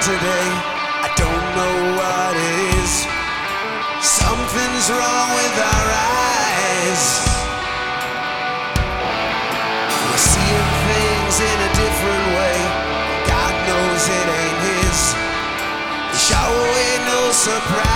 today. I don't know what it is. Something's wrong with our eyes. We're seeing things in a different way. God knows it ain't his. Shower away no surprise.